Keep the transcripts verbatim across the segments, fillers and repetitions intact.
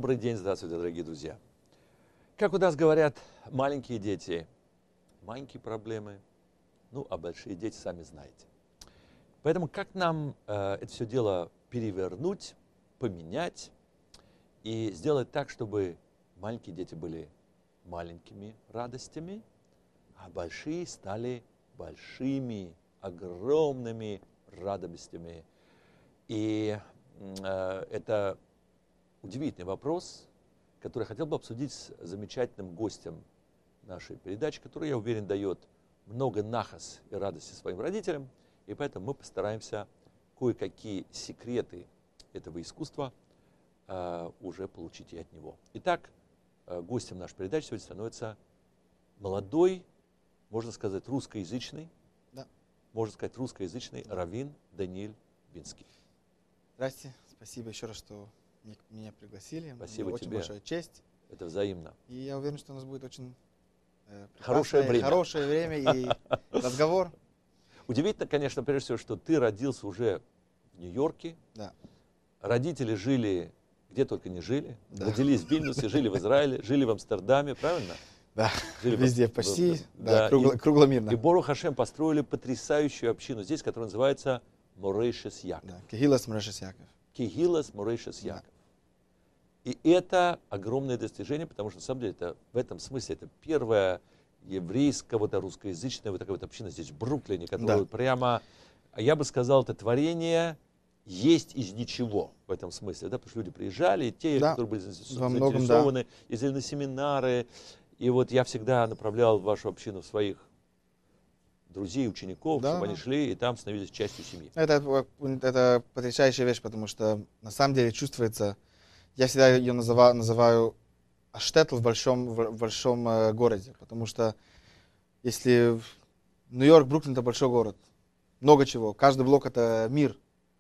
Добрый день, здравствуйте, дорогие друзья. Как у нас говорят, маленькие дети, маленькие проблемы, ну, а большие дети сами знаете. Поэтому как нам э, это все дело перевернуть, поменять и сделать так, чтобы маленькие дети были маленькими радостями, а большие стали большими, огромными радостями. И э, это удивительный вопрос, который я хотел бы обсудить с замечательным гостем нашей передачи, который, я уверен, дает много нахас и радости своим родителям. И поэтому мы постараемся кое-какие секреты этого искусства э, уже получить и от него. Итак, э, гостем нашей передачи сегодня становится молодой, можно сказать, русскоязычный, да. можно сказать, русскоязычный раввин Даниил Бинский. Здрасте, спасибо еще раз, что меня пригласили. Спасибо Мне очень тебе. большая честь. Это взаимно. И я уверен, что у нас будет очень э, хорошее время. хорошее время и разговор. Удивительно, конечно, прежде всего, что ты родился уже в Нью-Йорке. Да. Родители жили, где только не жили. Да. Родились в Вильнюсе, жили в Израиле, жили в Амстердаме, правильно? Да, жили везде в, почти, в, да, да, кругло, и, кругломирно. И Борух Хашем построили потрясающую общину здесь, которая называется Морейшес Яков. Да, Кехилас Морейшес Яков. Кехилас Морейшес Яков. Да. И это огромное достижение, потому что, на самом деле, это, в этом смысле это первая еврейская, вот русскоязычная вот такая вот община здесь в Бруклине, которая Да. вот прямо, я бы сказал, это творение есть из ничего в этом смысле, да, потому что люди приезжали, и те, да. которые были Во многом, заинтересованы, да. ездили на семинары, и вот я всегда направлял в вашу общину своих друзей, учеников, Да, чтобы да. они шли и там становились частью семьи. Это, это потрясающая вещь, потому что на самом деле чувствуется, я всегда ее называю, называю аштетл в большом, в большом э, городе, потому что если Нью-Йорк, Бруклин — это большой город, много чего, каждый блок — это мир,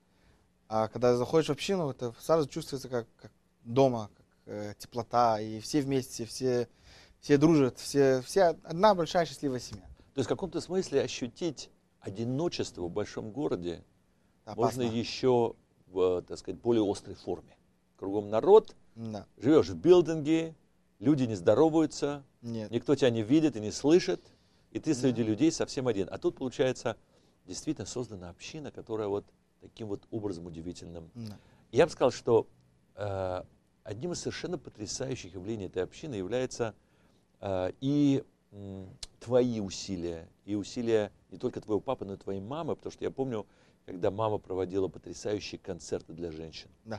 а когда заходишь в общину, это сразу чувствуется как, как дома, как э, теплота, и все вместе, все, все дружат, все, все одна большая счастливая семья. То есть в каком-то смысле ощутить одиночество в большом городе Опасно. можно еще в, так сказать, более острой форме. Кругом народ, Да. живешь в билдинге, люди не здороваются, Нет. никто тебя не видит и не слышит, и ты среди Да. людей совсем один. А тут, получается, действительно создана община, которая вот таким вот образом удивительным. Да. Я бы сказал, что э, одним из совершенно потрясающих явлений этой общины является э, и м, твои усилия, и усилия не только твоего папы, но и твоей мамы, потому что я помню, когда мама проводила потрясающие концерты для женщин. Да.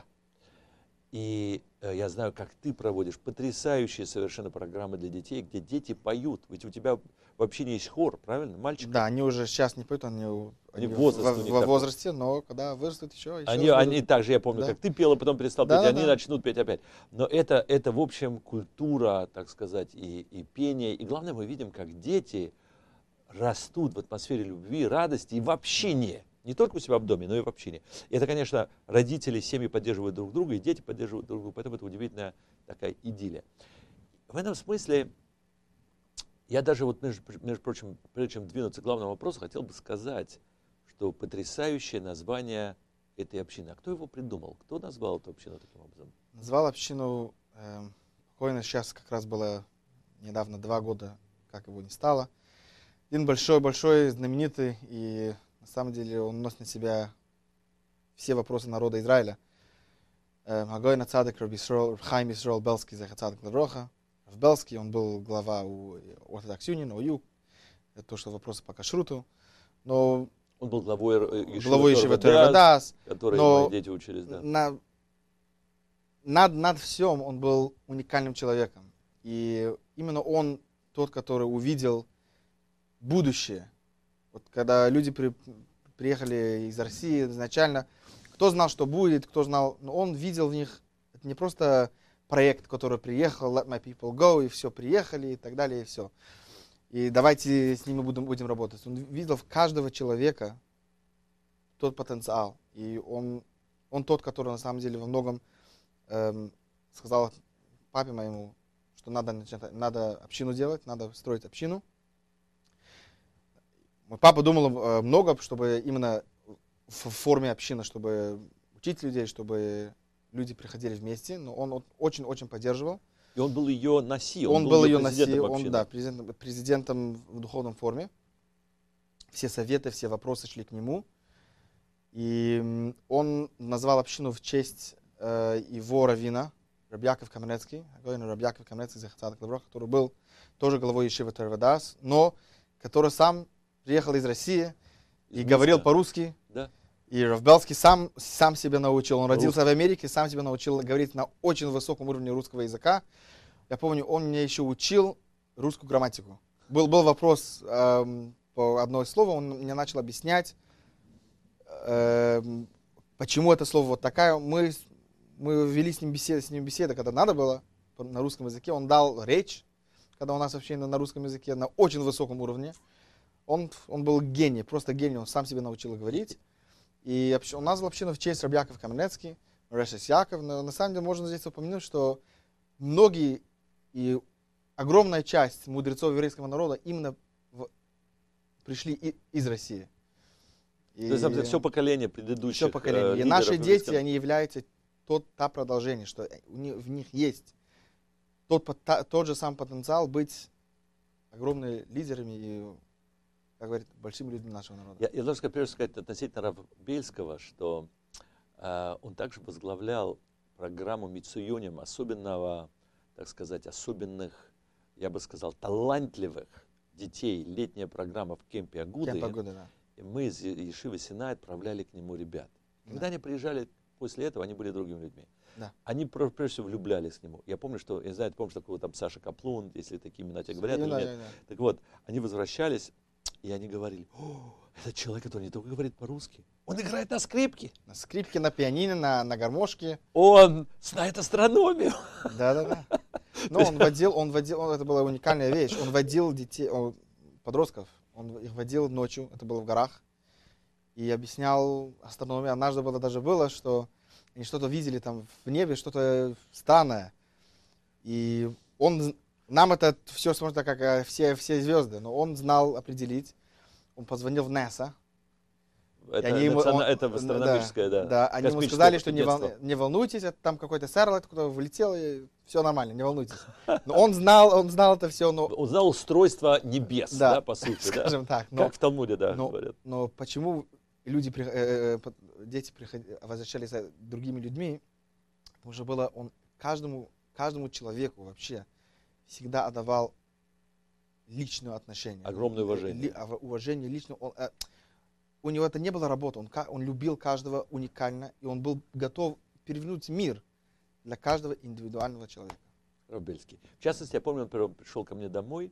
И э, я знаю, как ты проводишь потрясающие совершенно программы для детей, где дети поют. Ведь у тебя вообще не есть хор, правильно? Мальчик. Да, они уже сейчас не поют, они, Они они возраст в, у них во такой. возрасте, но когда вырастут еще, еще Они, раз они будут. также, я помню, Да. как ты пела, потом перестал Да, петь, да, они да. начнут петь опять. Но это, это, в общем, культура, так сказать, и, и пение. И главное, мы видим, как дети растут в атмосфере любви, радости и в общине. Не только у себя в доме, но и в общине. И это, конечно, родители, семьи поддерживают друг друга, и дети поддерживают друг друга. Поэтому это удивительная такая идиллия. В этом смысле, я даже, вот, между, между прочим, прежде чем двинуться к главному вопросу, хотел бы сказать, что потрясающее название этой общины. А кто его придумал? Кто назвал эту общину таким образом? Назвал общину, э, буквально сейчас как раз было недавно два года, как его не стало. Один большой-большой, знаменитый, и на самом деле он носит на себя все вопросы народа Израиля. Агой Нацадек Рав Исроэл, Хайм Исроэл Белский, Зехер Цадек Левроха. В Белский он был глава у Ортодокс Юнион, ОЮ, это то, что вопросы по кашруту. Но Он был главой главой Ешивы Тора Вадас, который но мои дети учились, да. на, над, над всем он был уникальным человеком. И именно он тот, который увидел будущее. Вот когда люди при, приехали из России изначально, кто знал, что будет, кто знал, но он видел в них, это не просто проект, который приехал, let my people go, и все, приехали, и так далее, и все. И давайте с ними будем, будем работать. Он видел в каждого человека тот потенциал. И он, он тот, который на самом деле во многом эм, сказал папе моему, что надо, надо общину делать, надо строить общину. Мой папа думал э, много, чтобы именно в форме общины, чтобы учить людей, чтобы люди приходили вместе, но он очень-очень поддерживал. И он был ее наси, он, Он был, был ее ее наси, президентом он, общины. да, президентом, президентом в духовном форме. Все советы, все вопросы шли к нему. И м, он назвал общину в честь э, его раввина, Рабби Яков Каменецкий, Рабби Яков Каменецкий, Захацадок Лаврох, который был тоже главой Ешивы Торвадас, но который сам приехал из России Из и Минска. говорил по-русски. Да. И Рав Белский сам, сам себя научил. Он родился Русский. в Америке, сам себя научил говорить на очень высоком уровне русского языка. Я помню, он мне еще учил русскую грамматику. Был, был вопрос эм, по одно слово, он мне начал объяснять, эм, почему это слово вот такая. Мы, мы вели с ним беседы, с ним беседы, когда надо было, на русском языке. Он дал речь, когда у нас вообще на, на русском языке, на очень высоком уровне. Он, он был гений, просто гений, он сам себя научил говорить. И он назвал общину в честь Рабби Яков Каменецкий, Решес Яков. Но на самом деле можно здесь упомянуть, что многие и огромная часть мудрецов еврейского народа именно в, пришли и, из России. И То есть, это все поколение предыдущих все поколение. Э, и наши дети, еврейского... они являются тот, та продолжение, что у них, в них есть тот, та, тот же сам потенциал быть огромными лидерами и, как говорят, большими людьми нашего народа. Я, я должен прежде сказать относительно Рава Бельского, что э, он также возглавлял программу Мицуюним особенного, так сказать, особенных, я бы сказал, талантливых детей. Летняя программа в кемпе Агуды. Кемп Агуды, да. И мы из Ешивы Синай отправляли к нему ребят. Когда Да. они приезжали после этого, они были другими людьми. Да. Они прежде всего влюблялись в него. Я помню, что, я не знаю, ты помнишь такого там Саша Каплун, если такие имена тебе говорят или да, нет. да, да. Так вот, они возвращались, и они говорили: о, это человек, который не только говорит по-русски, он играет на скрипке. На скрипке, на пианино, на, на гармошке. Он знает астрономию. Да-да-да. Но он водил, он водил, он, это была уникальная вещь. Он водил детей, он, подростков, он их водил ночью, это было в горах, и объяснял астрономию. Однажды было даже было, что они что-то видели там в небе, что-то странное. И он, нам это все смотрится как э, все, все звезды, но он знал определить. Он позвонил в НАСА. Это, они ему- национа- он- это астрономическое, да. Да, они ему космическое сказали, что не, вол- агентство. не волнуйтесь, это там какой-то сарлайт куда влетел, и все нормально, не волнуйтесь. Но он знал, он знал это все, но, Он знал устройство небес, да, Да, по сути, да? скажем так, но, Как в Талмуде, да, но- говорят. но почему люди, при- э, э, под- дети приходи- возвращались за другими людьми, потому что было он каждому, каждому человеку вообще всегда отдавал личное отношение. Огромное уважение. Ли- а, уважение лично. Он, э, у него это не было работа, он, ка- он любил каждого уникально, и он был готов перевернуть мир для каждого индивидуального человека. Рав Бельский. В частности, я помню, он при- пришел ко мне домой,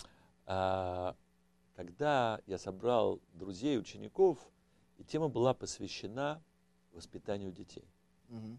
а, когда я собрал друзей, учеников, и тема была посвящена воспитанию детей. Мгм.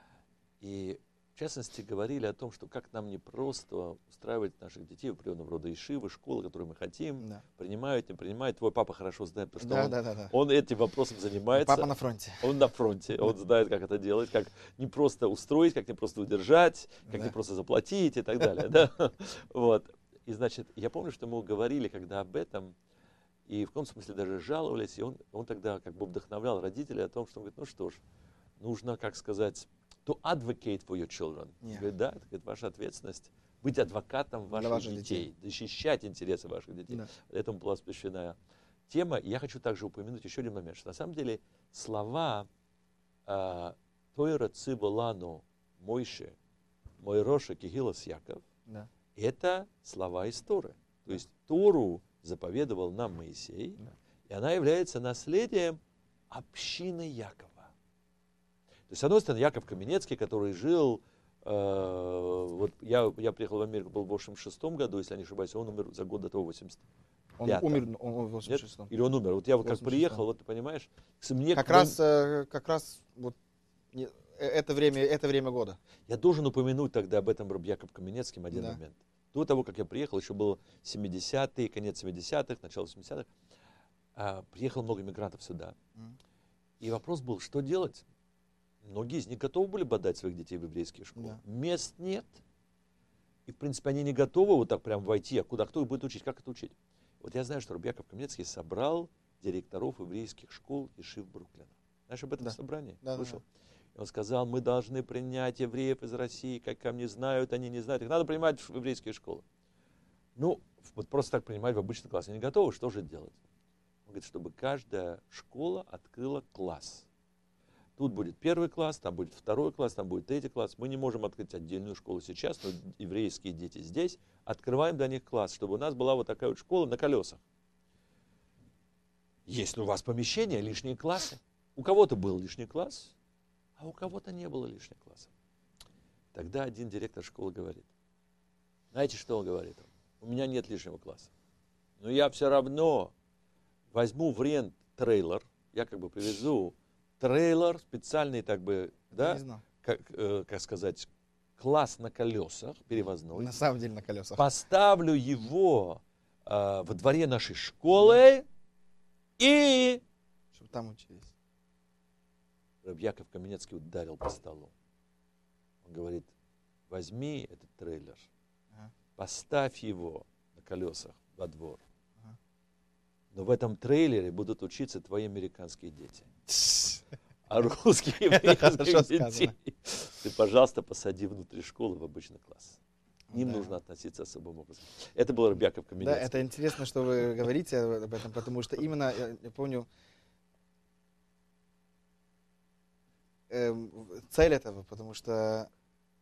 И в частности говорили о том, что как нам не просто устраивать наших детей в определенного рода ишивы, школы, которые мы хотим, Да. принимают, не принимают. Твой папа хорошо знает, потому что Да, он, да, да, да. он этим вопросом занимается. Папа на фронте. Он на фронте, он знает, как это делать, как не просто устроить, как не просто удержать, как Да. не просто заплатить и так далее. Да? Вот. И значит, я помню, что мы говорили когда об этом, и в каком смысле даже жаловались, и он, он тогда как бы вдохновлял родителей о том, что он говорит, ну что ж, нужно, как сказать, to advocate for your children. Yeah. Говорит, да, это говорит, ваша ответственность быть адвокатом ваших, ваших детей, детей. защищать интересы ваших детей. Да. Этому была посвящена тема. И я хочу также упомянуть еще один момент, что на самом деле слова Тойра Циболану Мойше, Мойроша Кигилас Яков, Да. это слова из Торы. То есть Тору заповедовал нам Моисей, Да. и она является наследием общины Якова. То есть, с одной стороны, Яков Каменецкий, который жил, э, вот я, я приехал в Америку, был в восемьдесят шестом году, если я не ошибаюсь, он умер за год до того, в восемьдесят Он Пятом. умер, он в Нет? восемьдесят шестом. Или он умер? Вот я вот как восемьдесят приехал, шестом. вот ты понимаешь, мне Как к- раз, э, как раз вот не- э, это время, это время года. я должен упомянуть тогда об этом Рабби Яков Каменецким один Да. момент. До того, как я приехал, еще было семидесятые, конец семидесятых, начало восьмидесятых, а, приехало много мигрантов сюда. Мгм. И вопрос был, что делать? Многие из них готовы были бы отдать своих детей в еврейские школы. Да. Мест нет. И, в принципе, они не готовы вот так прям войти. А куда? Кто их будет учить? Как это учить? Вот я знаю, что Рабби Яков Каменецкий собрал директоров еврейских школ Ешив Бруклина. Знаешь об этом Да. собрании? Да, да, Слышал? Он сказал, мы должны принять евреев из России, как они знают, они не знают. Их надо принимать в еврейские школы. Ну, вот просто так принимать в обычный класс. Они не готовы, что же делать? Он говорит, чтобы каждая школа открыла класс. Тут будет первый класс, там будет второй класс, там будет третий класс. Мы не можем открыть отдельную школу сейчас, но еврейские дети здесь. Открываем для них класс, чтобы у нас была вот такая вот школа на колесах. Есть у вас помещение, лишние классы. У кого-то был лишний класс, а у кого-то не было лишних классов. Тогда один директор школы говорит, знаете, что он говорит? У меня нет лишнего класса. Но я все равно возьму в рент трейлер, я как бы привезу трейлер, специальный, так бы, да, как, э, как сказать, класс на колесах, перевозной. На самом деле на колесах. Поставлю его э, во дворе нашей школы и... Чтобы там учились. Раб Яков Каменецкий ударил по столу. Он говорит, возьми этот трейлер, ага. поставь его на колесах во двор. Ага. Но в этом трейлере будут учиться твои американские дети. А русских еврейских детей ты, пожалуйста, посади внутри школы в обычный класс. К ним да. нужно относиться особым образом. Это был Раб Яков Каменецкий. Да, это интересно, что вы говорите об этом, потому что именно, я, я помню, э, цель этого, потому что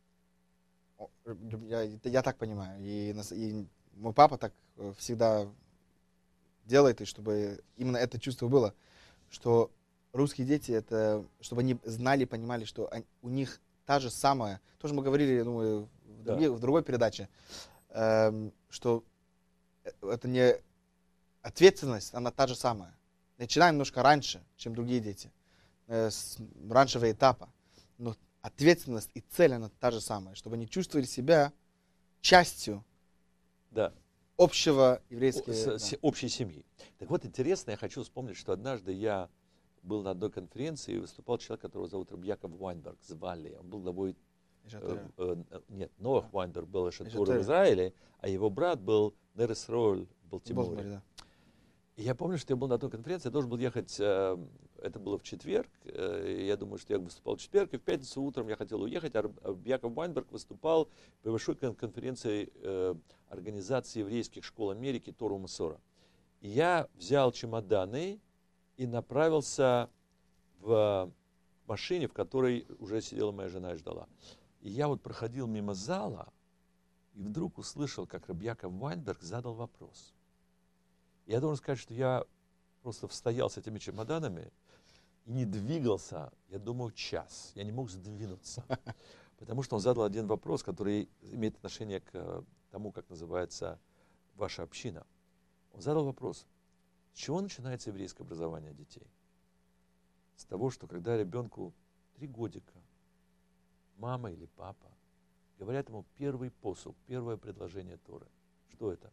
я, я так понимаю, и, и мой папа так всегда делает, и чтобы именно это чувство было, что русские дети, это, чтобы они знали, понимали, что они, у них та же самая, тоже мы говорили, думаю, в, да. другие, в другой передаче, эм, что это не ответственность, она та же самая. Начинаем немножко раньше, чем другие дети, э, с раннего этапа, но ответственность и цель, она та же самая, чтобы они чувствовали себя частью да. общего еврейского... С, с, да. общей семьи. Так вот, интересно, я хочу вспомнить, что однажды я был на одной конференции и выступал человек, которого зовут Раб Яков Вайнберг, звали. Он был главой... Э, э, нет, Ноах а. Вайнберг был Эшетура в Израиле, а его брат был Нер Исроэль в Балтиморе. Да. И я помню, что я был на той конференции, я должен был ехать, э, это было в четверг, э, я думаю, что я выступал в четверг, и в пятницу утром я хотел уехать, а Раб Яков Вайнберг выступал при большой конференции э, Организации еврейских школ Америки Тору Масора. И я взял чемоданы и направился в машине, в которой уже сидела моя жена и ждала. И я вот проходил мимо зала, и вдруг услышал, как Раб Яков Вайнберг задал вопрос. Я должен сказать, что я просто стоял с этими чемоданами и не двигался, я думаю, час. Я не мог сдвинуться, потому что он задал один вопрос, который имеет отношение к тому, как называется ваша община. Он задал вопрос, с чего начинается еврейское образование детей? С того, что когда ребенку три годика, мама или папа говорят ему первый посук, первое предложение Торы. Что это?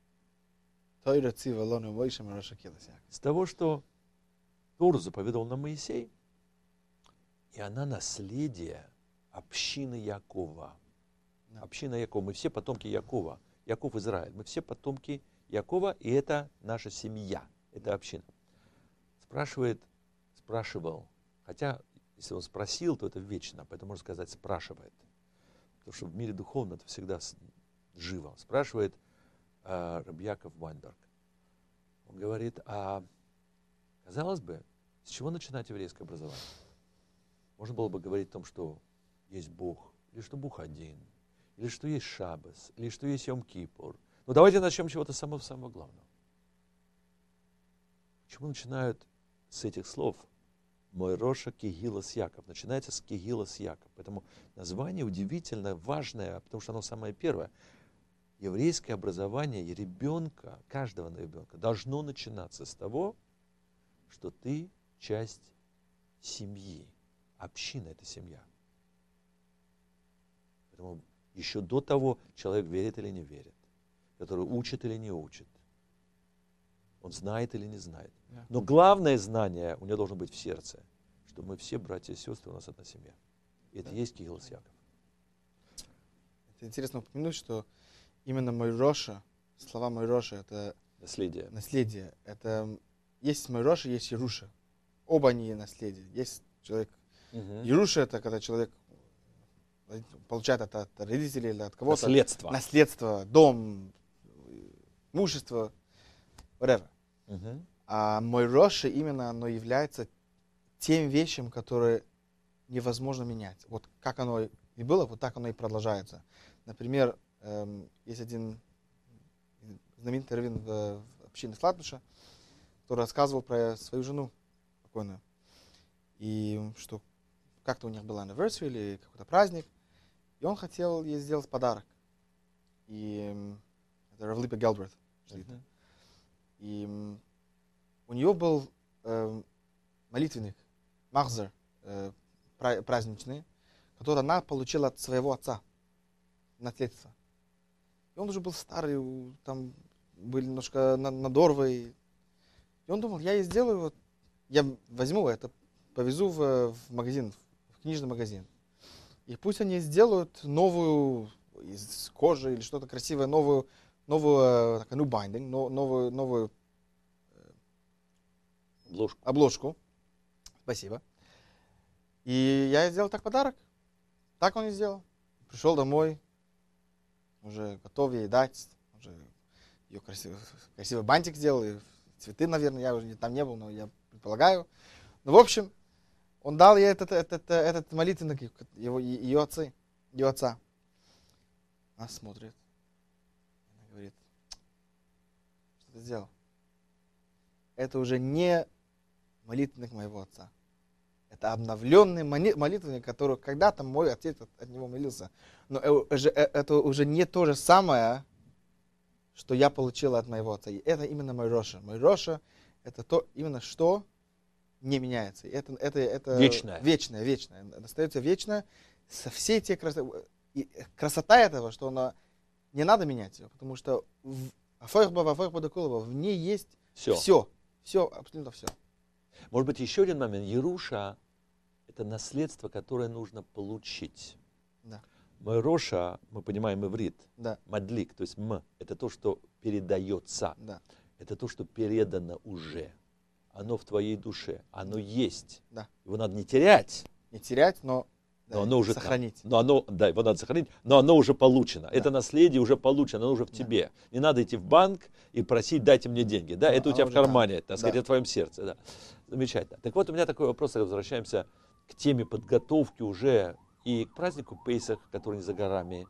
С того, что Тору заповедовал нам Моисей, и она наследие общины Якова. Да. Община Якова. Мы все потомки Якова. Яков Израиль. Мы все потомки Якова, и это наша семья. Это община. Спрашивает, спрашивал, хотя, если он спросил, то это вечно, поэтому можно сказать спрашивает. Потому что в мире духовном это всегда живо. Спрашивает э, Раб Яков Вайнберг. Он говорит, а казалось бы, с чего начинать еврейское образование? Можно было бы говорить о том, что есть Бог, или что Бог один, или что есть Шаббас, или что есть Йом-Кипур. Но давайте начнем с чего-то самого-самого главного. Почему начинают с этих слов? Мой Роша Кегилас Яков. Начинается с Кегилас Яков. Поэтому название удивительно важное, потому что оно самое первое. Еврейское образование ребенка, каждого ребенка, должно начинаться с того, что ты часть семьи. Община – это семья. Поэтому еще до того, человек верит или не верит, который учит или не учит, он знает или не знает. Но главное знание у него должно быть в сердце, что мы все братья и сестры, у нас одна семья. И это и есть Кегилас Яков. Это интересно упомянуть, что именно мой Роша, слова мой Роша, это наследие. Наследие. Это есть мой Роша, есть Ируша. Оба они наследие. Есть человек, Мгм. Еруша — это когда человек получает это от родителей или от кого-то. Наследство. Наследство, дом, имущество, whatever. Мгм. А мой Роши именно оно является тем вещам, которые невозможно менять. Вот как оно и было, вот так оно и продолжается. Например, эм, есть один знаменитый раввин в, в общине Сладбиша, который рассказывал про свою жену покойную. И что как-то у них был anniversary или какой-то праздник, и он хотел ей сделать подарок. И эм, это Рав Липа Гелберт. Мгм. И м, у нее был э, молитвенник, махзер, э, пра- праздничный, который она получила от своего отца, наследство. И он уже был старый, у- там были немножко на- надорвы. И он думал, я ей сделаю, вот, я возьму это, повезу в, в магазин, в книжный магазин. И пусть они сделают новую из кожи или что-то красивое, новую, новую, так, new binding, но- новую, новую Обложку. обложку. Спасибо. И я ей сделал так подарок. Так он и сделал. Пришел домой, уже готов ей дать. Уже ее красивый, красивый бантик сделал. И цветы, наверное, я уже там не был, но я предполагаю. Ну, в общем, он дал ей этот, этот, этот молитвенник, его, ее отцы, ее отца. Она смотрит. Она говорит, что ты сделал? Это уже не молитвенник моего отца. Это обновленный мони- молитвенник, который когда-то мой отец от, от него молился. Но э- же- э- это уже не то же самое, что я получил от моего отца. И это именно мой Роша. Мой Роша — это то именно что не меняется. Это, это, это Вечное. вечное, вечное. Это остается вечное. Со всей те красоты. И красота этого, что она не надо менять ее, потому что в Афойхба, в Афойхба Дакулова в ней есть Все. все. Все, абсолютно все. Может быть, еще один момент. Еруша – это наследство, которое нужно получить. Да. Мой Роша, мы понимаем иврит, Да, мадлик, то есть м, это то, что передается. да, Это то, что передано уже. Оно в твоей душе. Оно есть. да. Его надо не терять, Не терять, но, да, но оно уже там. сохранить. Но оно, да, его надо сохранить, но оно уже получено. Да. Это наследие уже получено, оно уже в Да. тебе. Не надо идти в банк и просить, дайте мне деньги. Да, Оно- это у оно тебя в уже там. кармане, так сказать, Да. это в твоем сердце. Да. Замечательно. Так вот, у меня такой вопрос, возвращаемся к теме подготовки уже и к празднику Пейсах, который не за горами,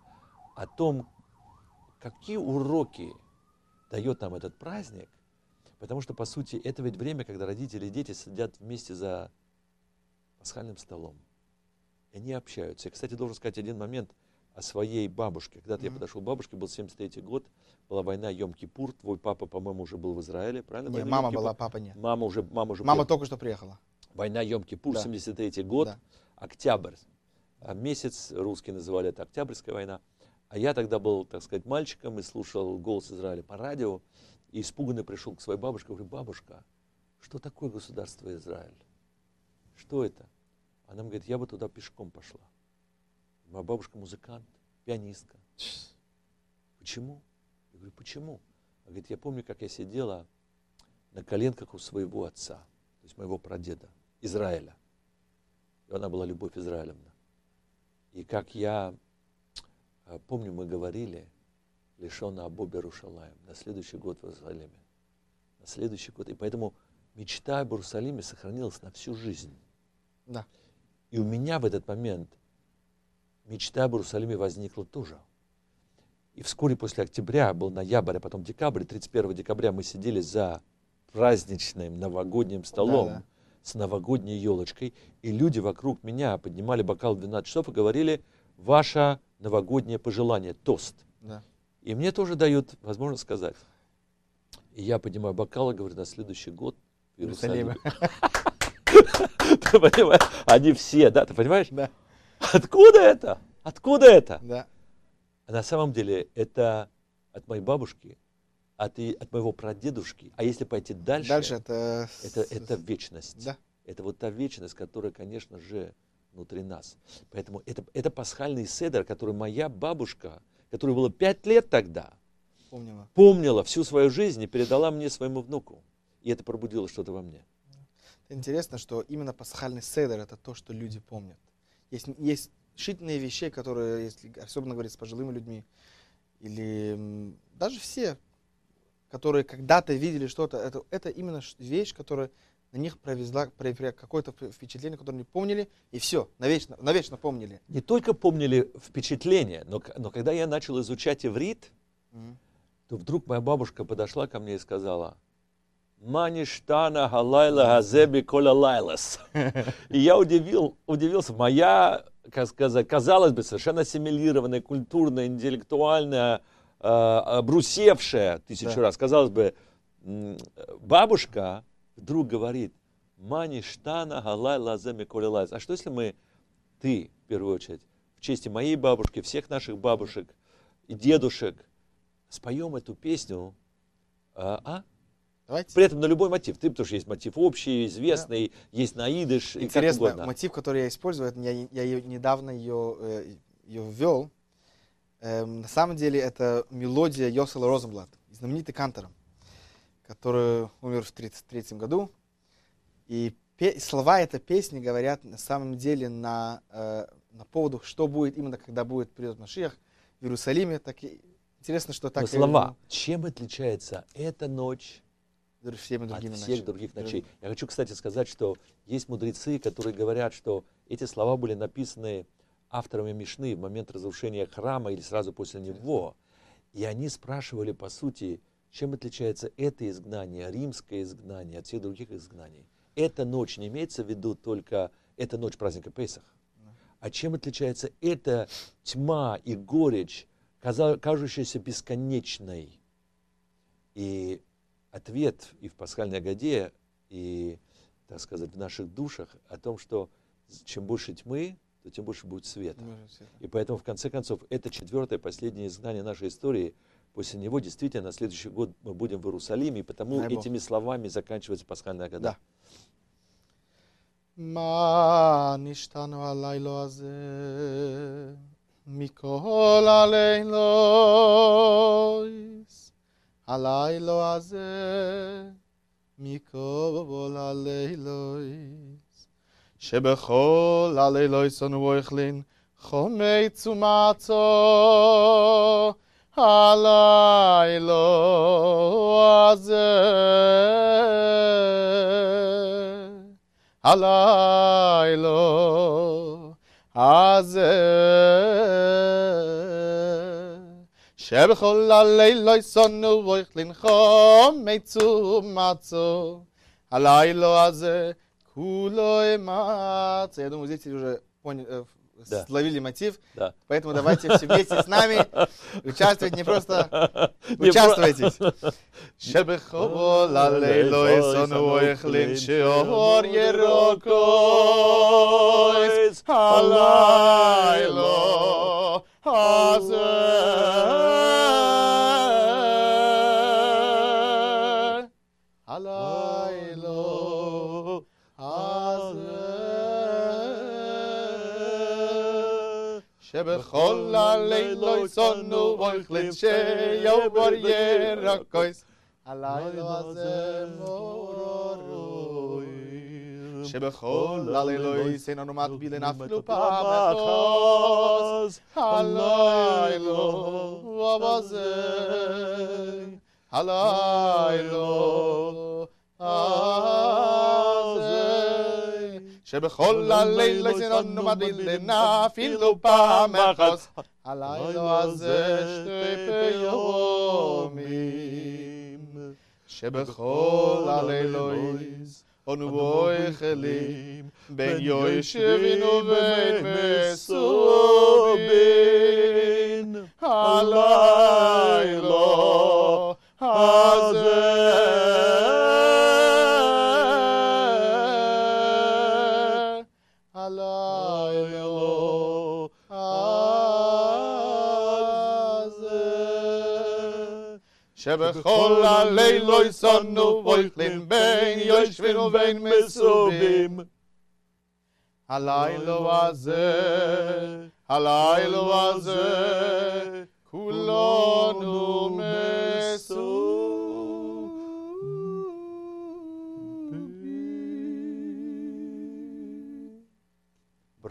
о том, какие уроки дает нам этот праздник, потому что, по сути, это ведь время, когда родители и дети сидят вместе за пасхальным столом, и они общаются. Я, кстати, должен сказать один момент о своей бабушке. Когда-то я Мгм. подошел к бабушке, был семьдесят третий год, была война Йом-Кипур, твой папа, по-моему, уже был в Израиле, правильно? Не, Война мама Йом-Кипур? была, папа нет. Мама уже, мама уже Мама приехала. только что приехала. Война Йом-Кипур, Да. семьдесят третий год, Да. октябрь. А месяц, русские называли это Октябрьская война. А я тогда был, так сказать, мальчиком и слушал «Голос Израиля» по радио. И испуганно пришел к своей бабушке, говорю, бабушка, что такое государство Израиль? Что это? Она мне говорит, я бы туда пешком пошла. Моя бабушка музыкант, пианистка. Почему? Я говорю, почему? Она говорит, я помню, как я сидела на коленках у своего отца, то есть моего прадеда, Израиля. И она была Любовь Израилевна. И как я э, помню, мы говорили, лишена Абоби Рушалаем, на следующий год в Иерусалиме. На следующий год. И поэтому мечта об Иерусалиме сохранилась на всю жизнь. Да. И у меня в этот момент мечта об Иерусалиме возникла тоже. И вскоре после октября, был ноябрь, а потом декабрь, тридцать первого декабря мы сидели за праздничным новогодним столом, Да, да. с новогодней елочкой, и люди вокруг меня поднимали бокал в двенадцать часов и говорили, ваше новогоднее пожелание, тост. Да. И мне тоже дают возможность сказать. И я поднимаю бокал и говорю, на следующий год в Иерусалиме. Ты понимаешь? Они все, да, ты понимаешь? Да. Откуда это? Откуда это? Да. А на самом деле это от моей бабушки, от, и- от моего прадедушки. А если пойти дальше, Дальше это... это, это вечность. Да. Это вот та вечность, которая, конечно же, внутри нас. Поэтому это, это пасхальный седер, который моя бабушка, которой было пять лет тогда, Помнила. помнила всю свою жизнь и передала мне своему внуку. И это пробудило что-то во мне. Интересно, что именно пасхальный седер — это то, что люди помнят. Есть, есть решительные вещи, которые, если особенно говорить с пожилыми людьми, или м, даже все, которые когда-то видели что-то, это, это именно ш- вещь, которая на них провезла, произвела какое-то впечатление, которое они помнили, и все, навечно, навечно помнили. Не только помнили впечатление, но, к- но когда я начал изучать иврит, Мгм. то вдруг моя бабушка подошла ко мне и сказала: «Маништана галайла газеби коля лайлас». И я удивил, удивился. Моя, как сказать, казалось бы, совершенно ассимилированная, культурная, интеллектуальная, э, обрусевшая тысячу Да. раз, казалось бы, м, бабушка вдруг говорит: «Маништана галайла газеби коля лайлас». А что если мы, ты, в первую очередь, в честь моей бабушки, всех наших бабушек и дедушек, споем эту песню, а? а? Давайте. При этом на любой мотив. Ты, потому что есть мотив общий, известный, есть на идыш, и как Интересно, угодно. мотив, который я использую, это я, я ее- недавно ее, э, ее ввел. Эм, на самом деле это мелодия Йосела Розенблат, знаменитый кантор, который умер в тридцать третьем году. И пе- слова этой песни говорят на самом деле на, э, на поводу, что будет именно, когда будет придет Машиах в Иерусалиме. Так и интересно, что так Но и, слова. Чем отличается эта ночь ну, всеми от другими всех ночами. других ночей? Я хочу, кстати, сказать, что есть мудрецы, которые говорят, что эти слова были написаны авторами Мишны в момент разрушения храма или сразу после него. И они спрашивали, по сути, чем отличается это изгнание, римское изгнание от всех других изгнаний. Эта ночь не имеется в виду только эта ночь праздника Песах. А чем отличается эта тьма и горечь, каза- кажущаяся бесконечной? И ответ и в пасхальной Агаде, и, так сказать, в наших душах о том, что чем больше тьмы, то тем больше будет света. И поэтому, в конце концов, это четвертое, последнее изгнание нашей истории. После него действительно на следующий год мы будем в Иерусалиме, и потому Дай Бог. этими словами заканчивается пасхальная Агада. Да. מה נשתנו הלילה הזה מכל הלילות, הלילה הזה מכל הלילות, שבכל הלילות אנו אוכלים חומץ ומצות, הלילה הזה הלילה הזה שבכל הלילות אנו אוכלים חומץ ומצות, הלילה הזה כולו מצות. Я думаю, зрители уже поняли, э, Да. словили мотив, Да. поэтому давайте все вместе с нами участвовать, не просто Не про- участвуйте. שבכל הלילות אנו אוכלים שאור ירוקות, הלילה הזה הלילה הזה שבכל הלילות אנו אוכלים שאור ירוקות, הלילה הזה מורוי, שבכל הלילות אנו מטבילים אפילו פעם אחת, הלילה הזה הלילה הזה שבכל הלילות אנו מטבילים אפילו פעם אחת, הלילה הזה שתי פעמים, שבכל הלילות אנו אוכלים בין יושבים ובין מסובין, הלילה הזה הלילה הזה שבכל הלילות אנו אוכלים בין יושבים ובין מסובים, הלילה הזה הלילה הזה כולנו מסובים.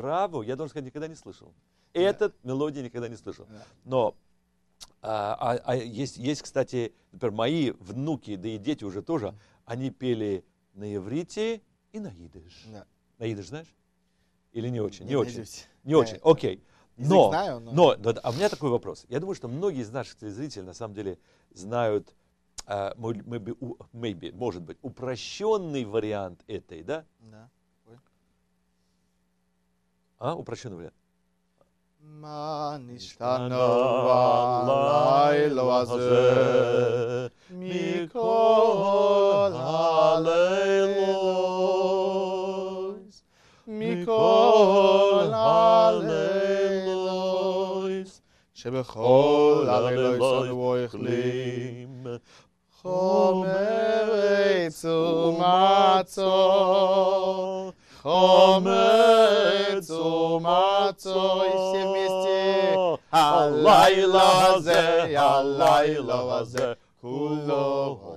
Раву, я должен сказать, никогда не слышал. Этот мелодии никогда не слышал. Да. Но а, а, а есть, есть, кстати, например, мои внуки, да и дети уже тоже, они пели на иврите и на идиш. Да. На идиш знаешь? Или не очень? Не, Не очень. найдете. Не очень, Да. окей. Язык Но, знаю, но- но, но, а у меня такой вопрос. Я думаю, что многие из наших телезрителей на самом деле знают, а, мо- maybe, у- maybe, может быть, упрощенный вариант этой, да? Да. Ой. А, упрощенный вариант. מה נשתנו הלילה הזה מכל הלילות, מכל הלילות, שבכל הלילות אנו אוכלים חומץ ומצות, חומץ ומצות, и все вместе. הלילה הזה, הלילה הזה, כולו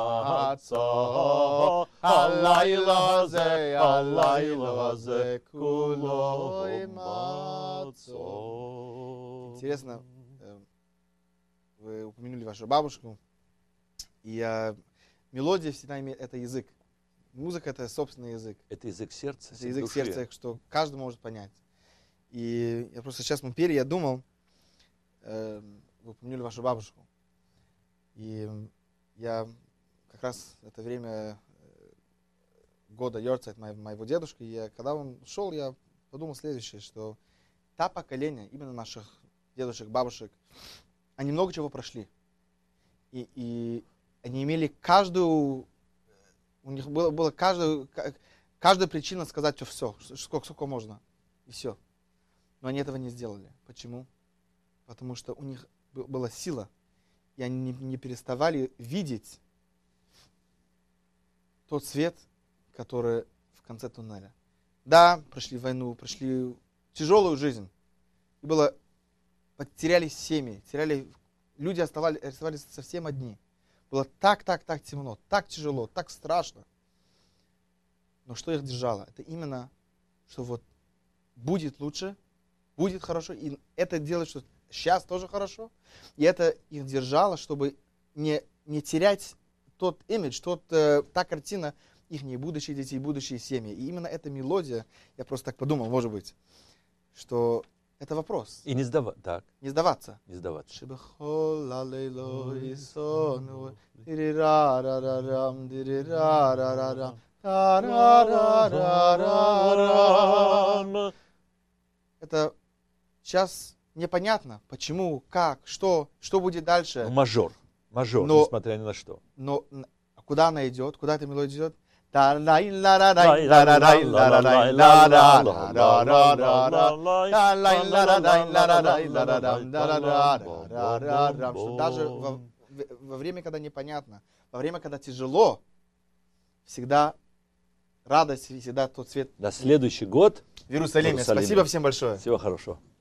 מצות. הלילה הזה, הלילה הזה, כולו מצות. Интересно, э, вы упомянули вашу бабушку, и э, мелодия всегда имеет, это язык. Музыка — это собственный язык. Это язык сердца, Это язык души. сердца, что каждый может понять. И я просто сейчас мы пели, я думал, э, вы упомянули вашу бабушку. И я как раз в это время э, года Йорцайт моего дедушки, и я, когда он ушел, я подумал следующее, что та поколение, именно наших дедушек, бабушек, они много чего прошли. И, и они имели каждую, у них было, было каждую, каждая причина сказать все, сколько, сколько можно, и все. Но они этого не сделали. Почему? Потому что у них была сила, и они не, не переставали видеть тот свет, который в конце туннеля. Да, прошли войну, прошли тяжелую жизнь. И было, потеряли семьи, теряли, люди оставались, оставались совсем одни. Было так, так, так темно, так тяжело, так страшно. Но что их держало? Это именно, что вот будет лучше, будет хорошо, и это делает, что сейчас тоже хорошо. И это их держало, чтобы не, не терять тот имидж, тот, э, та картина их будущих детей, будущие семьи. И именно эта мелодия, я просто так подумал, может быть, что это вопрос. И не сдаваться. Так, Не сдаваться. не сдаваться. שבכל הלילות ישנו, דיריררררם, דיריררררם, тарарарарарам. Это сейчас непонятно, почему, как, что, что будет дальше. Ну, мажор. Мажор, Но- несмотря ни на что. Но н- куда она идет, куда эта мелодия идет? Что даже во, во время, когда непонятно, во время, когда тяжело, всегда радость, всегда тот свет На следующий год. в Иерусалиме. В Иерусалиме. Спасибо всем большое. Всего хорошего.